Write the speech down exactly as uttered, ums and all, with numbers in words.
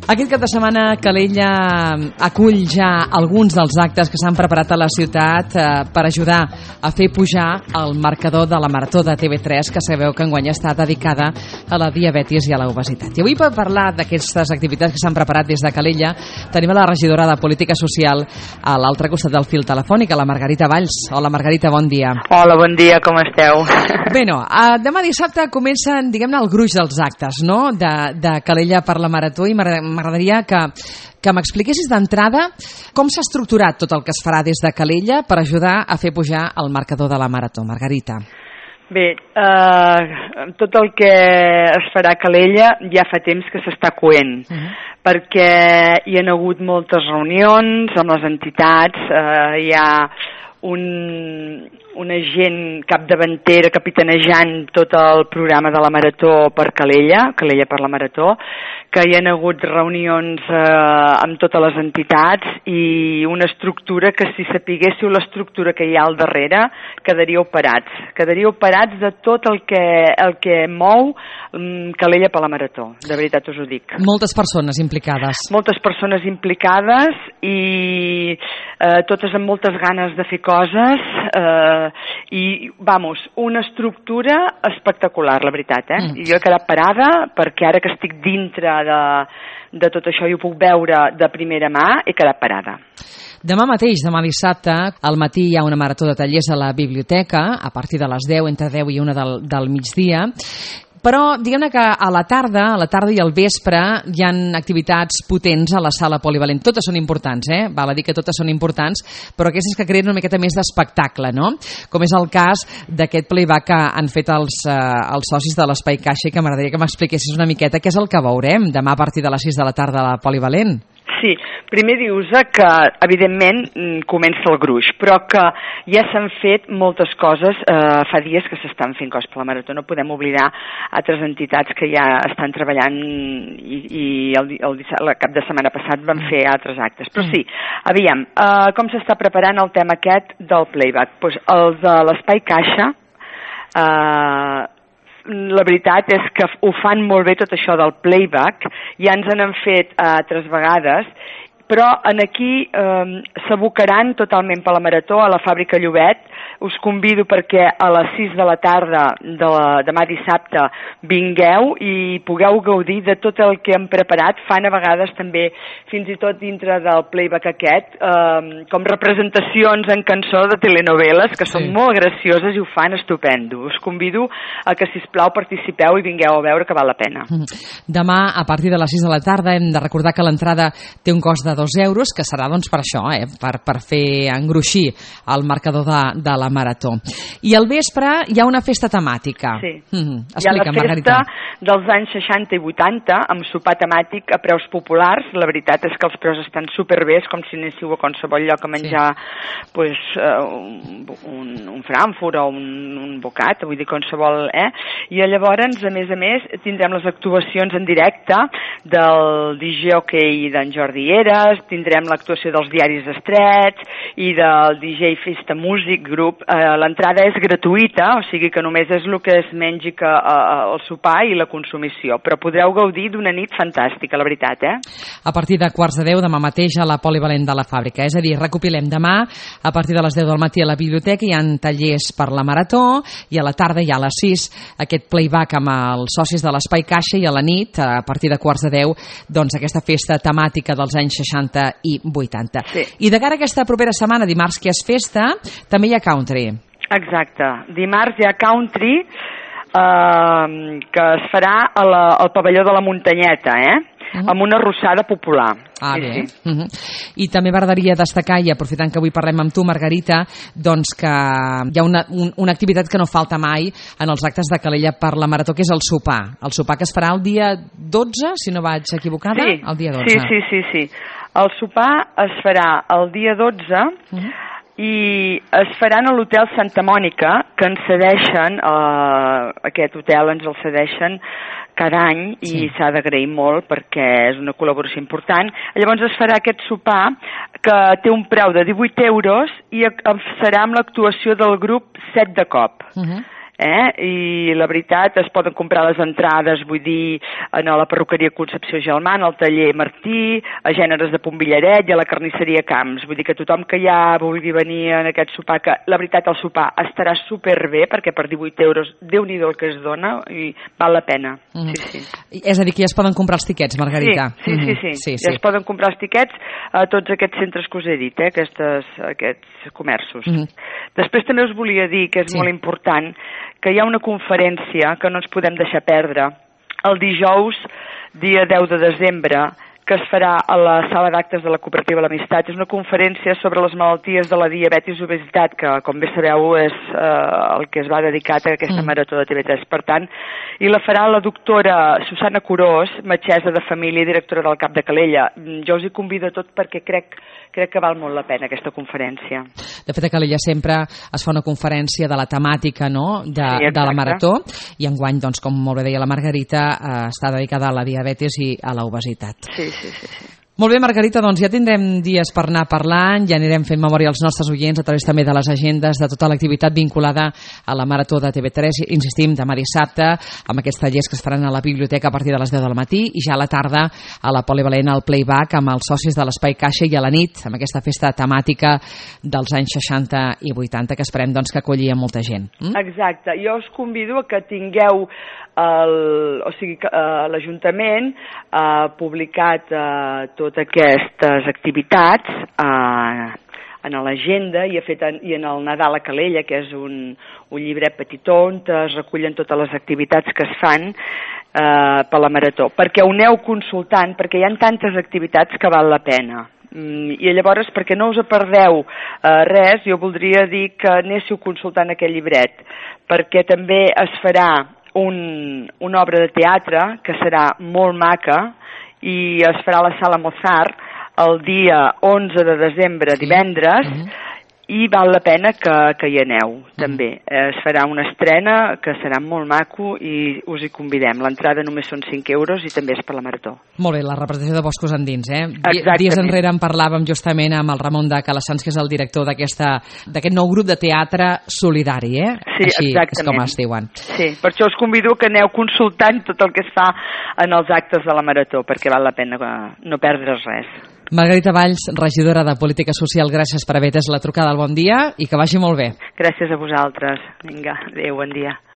Aquest cap de setmana Calella acull ja alguns dels actes que s'han preparat a la ciutat eh, per ajudar a fer pujar el marcador de la Marató de T V tres, que sabeu que enguany està dedicada a la diabetis i a l'obesitat. I avui, per parlar d'aquestes activitats que s'han preparat des de Calella, tenim a la regidora de Política Social a l'altre costat del fil telefònic, a la Margarita Valls. Hola, Margarita, bon dia. Hola, bon dia, com esteu? Bé, no, eh, demà dissabte comencen, diguem-ne, el gruix dels actes, no?, de, de Calella per la Marató, i m'agradaria que, que m'expliquessis d'entrada com s'ha estructurat tot el que es farà des de Calella per ajudar a fer pujar el marcador de la Marató. Margarita. Bé, eh, tot el que es farà a Calella ja fa temps que s'està coent, uh-huh. perquè hi ha hagut moltes reunions amb les entitats, eh, hi ha un, una gent capdavantera capitanejant tot el programa de la Marató per Calella, Calella per la Marató, que hi ha hagut reunions eh, amb totes les entitats i una estructura que, si sapiguéssiu l'estructura que hi ha al darrere, quedaríeu parats. Quedaríeu parats de tot el que, el que mou um, Calella per la Marató, de veritat us ho dic. Moltes persones implicades. Moltes persones implicades i eh, totes amb moltes ganes de fer coses eh, i, vamos, una estructura espectacular, la veritat, eh? Mm. Jo he quedat parada perquè ara que estic dintre de, de tot això i ho puc veure de primera mà, he quedat parada. Demà mateix, demà dissabte, al matí hi ha una marató de tallers a la biblioteca, a partir de les deu, entre deu i una del, del migdia. Però diguem-ne que a la tarda, a la tarda i al vespre hi ha activitats potents a la sala polivalent. Totes són importants, eh? Val a dir que totes són importants, però aquestes que creen una miqueta més d'espectacle, no? Com és el cas d'aquest playback que han fet els, eh, els socis de l'Espai Caixa, i que m'agradaria que m'expliquessis una miqueta què és el que veurem demà a partir de les sis de la tarda a la polivalent. Sí, primer dius que, evidentment, comença el gruix, però que ja s'han fet moltes coses, eh, fa dies que s'estan fent coses per la Marató, no podem oblidar altres entitats que ja estan treballant i, i el, el, el cap de setmana passat van fer altres actes. Però sí, aviam, eh, com s'està preparant el tema aquest del playback? Pues els de l'Espai Caixa, eh, la veritat és que ho fan molt bé tot això del playback, ja ens n'han fet uh, altres vegades, però en aquí eh, s'abocaran totalment per la Marató a la Fàbrica Llobet. Us convido perquè a les sis de la tarda de la, demà dissabte vingueu i pugueu gaudir de tot el que hem preparat. Fan a vegades també, fins i tot dintre del playback aquest, eh, com representacions en cançó de telenovel·les, que són sí. molt gracioses i ho fan estupendo. Us convido a que, sisplau, participeu i vingueu a veure, que val la pena. Demà, a partir de les sis de la tarda, hem de recordar que l'entrada té un cost de dos euros, que serà doncs per això, eh? per, per fer engruixir el marcador de, de la Marató. I al vespre hi ha una festa temàtica. Sí. Mm-hmm. Explica, hi ha la festa Margarita. dels anys seixanta i vuitanta, amb sopar temàtic a preus populars. La veritat és que els preus estan superbé, com si anéssiu a qualsevol lloc a menjar sí. pues, uh, un, un frankfurt o un, un bocat, vull dir qualsevol, eh? I llavors, a més a més, tindrem les actuacions en directe del D J Hockey d'en Jordi Eres, tindrem l'actuació dels Diaris Estrets i del D J Festa Music Group. Eh, l'entrada és gratuïta, o sigui que només és el que es mengi que, eh, el sopar i la consumició, però podreu gaudir d'una nit fantàstica, la veritat, eh? A partir de quarts de deu demà mateix a la polivalent de la fàbrica, és a dir, recopilem demà a partir de les deu del matí a la biblioteca hi ha tallers per la Marató i a la tarda hi ha a les sis aquest playback amb els socis de l'Espai Caixa i a la nit, a partir de quarts de deu, doncs aquesta festa temàtica dels anys seixanta i vuitanta. Sí. I de cara a aquesta propera setmana, dimarts, que és festa, també hi ha country. Exacte. Dimarts hi ha country eh, que es farà a la, al pavelló de la Muntanyeta, eh? Uh-huh. Amb una arrossada popular. Ah, sí, bé. Sí. Uh-huh. I també m'agradaria destacar, i aprofitant que avui parlem amb tu, Margarita, doncs que hi ha una, un, una activitat que no falta mai en els actes de Calella per la Marató, que és el sopar. El sopar que es farà el dia dotze, si no vaig equivocada? Sí, el dia dotze. sí, sí, sí, sí. El sopar es farà el dia dotze uh-huh. i es faran a l'hotel Santa Mònica, que ens cedeixen, eh, aquest hotel ens el cedeixen cada any i sí. s'ha d'agrair molt perquè és una col·laboració important. Llavors es farà aquest sopar que té un preu de divuit euros i serà amb l'actuació del grup Set de Cop. Uh-huh. Eh? I la veritat, es poden comprar les entrades, vull dir, a la perruqueria Concepció Gelman, al taller Martí, a Gèneres de Pontvillaret i a la carnisseria Camps. Vull dir que tothom que ja vulgui venir en aquest sopar, que la veritat el sopar estarà superbé, perquè per divuit euros, Déu-n'hi-do el que es dona, i val la pena. Mm-hmm. Sí, sí. És a dir, que ja es poden comprar els tiquets, Margarita. Sí, sí, mm-hmm. sí, sí. sí, sí. Ja es poden comprar els tiquets a tots aquests centres que us he dit, eh? Aquestes, aquests comerços. Mm-hmm. Després també us volia dir que és sí. molt important que hi ha una conferència que no ens podem deixar perdre el dijous, dia deu de desembre, que es farà a la sala d'actes de la Cooperativa L'Amistat. És una conferència sobre les malalties de la diabetis i obesitat, que, com bé sabeu, és eh, el que es va dedicar a aquesta mm. marató de T V tres. Per tant, i la farà la doctora Susana Curós, metgessa de família i directora del CAP de Calella. Jo us hi convido a tot perquè crec, crec que val molt la pena aquesta conferència. De fet, a Calella sempre es fa una conferència de la temàtica, no?, de, sí, de la marató, i enguany, doncs, com molt bé deia la Margarita, eh, està dedicada a la diabetis i a l'obesitat. Sí, sí, sí, sí. Molt bé, Margarita, doncs ja tindrem dies per anar parlant, ja anirem fent memòria als nostres oients a través també de les agendes de tota l'activitat vinculada a la Marató de T V tres. Insistim, demà dissabte, amb aquests tallers que es faran a la biblioteca a partir de les deu del matí, i ja a la tarda a la Polivalent al Playback amb els socis de l'Espai Caixa, i a la nit amb aquesta festa temàtica dels anys seixanta i vuitanta, que esperem doncs, que acolli a molta gent. Mm? Exacte. Jo us convido a que tingueu el, o sigui, uh, l'Ajuntament ha publicat uh, totes aquestes activitats uh, en l'agenda i, ha fet en, i en el Nadal a Calella, que és un, un llibret petitó on es recullen totes les activitats que es fan uh, per la Marató, perquè ho aneu consultant, perquè hi ha tantes activitats que val la pena. I llavors, perquè no us perdeu eh, res, jo voldria dir que anéssiu consultant aquest llibret, perquè també es farà un, una obra de teatre que serà molt maca i es farà a la Sala Mozart el dia onze de desembre, divendres, mm-hmm. i val la pena que, que hi aneu, també. Mm. Es farà una estrena que serà molt maco i us hi convidem. L'entrada només són cinc euros i també és per la Marató. Molt bé, la representació de Boscos Endins, eh? Exactament. Dies enrere en parlàvem justament amb el Ramon de Calassans, que és el director d'aquest nou grup de teatre solidari, eh? Sí, així exactament. És com es diuen. Sí, per això us convido que aneu consultant tot el que es fa en els actes de la Marató, perquè val la pena no perdre's res. Margarita Valls, regidora de Política Social, gràcies per haver atès la trucada al Bon Dia i que vagi molt bé. Gràcies a vosaltres. Vinga, adéu, bon dia.